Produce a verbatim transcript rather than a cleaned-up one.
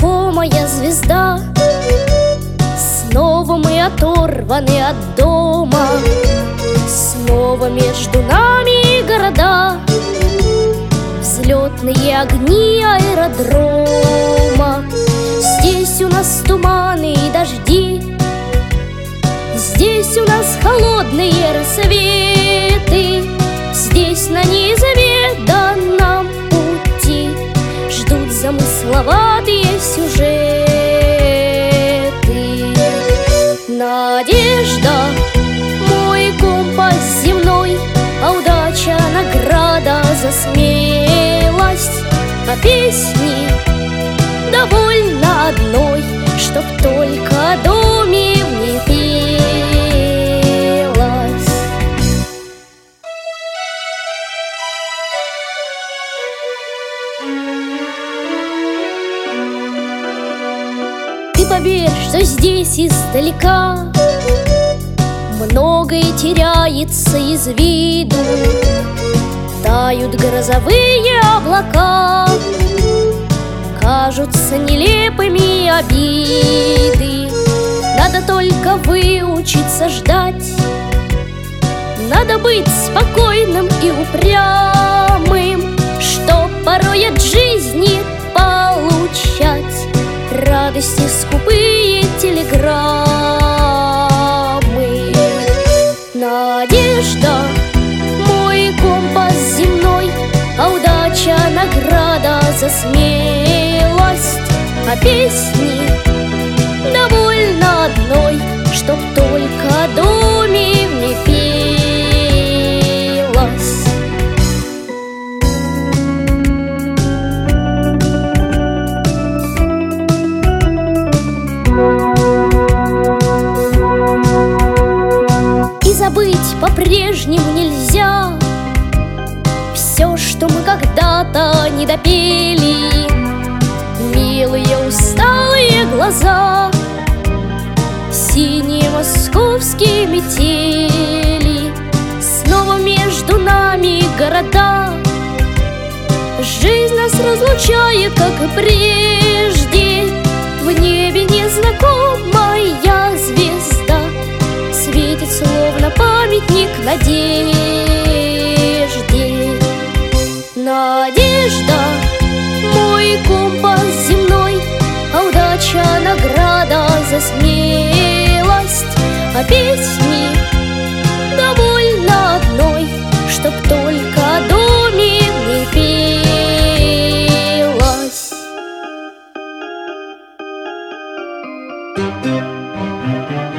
знакомая звезда. Снова мы оторваны от дома, снова между нами города, взлетные огни аэродрома. Здесь у нас туманы и дожди, здесь у нас холодные рассветы, здесь на неизведанном пути ждут замысловатые сюжеты. Надежда — мой компас земной, а удача — награда за смелость. А песни довольно одной, чтоб только о доме мне пелось. Ты поверь, что здесь издалека многое теряется из виду. Тают грозовые облака, кажутся нелепыми обиды. Надо только выучиться ждать, надо быть спокойным и упрямым, чтоб порой от жизни получать радости скупые телеграммы. Надежда — мой компас земной, а удача — награда за смелость. А песни довольно одной, чтоб только о доме мне пелось. И забыть по-прежнему нельзя все, что мы когда-то не допели. Милые усталые глаза, синие московские метели, снова между нами города. Жизнь нас разлучает, как и прежде. В небе незнакомая звезда светит, словно памятник надежде. Надежда — мой компас земной, а удача — награда за смелость. А песни довольно одной, чтоб только о доме мне пелось.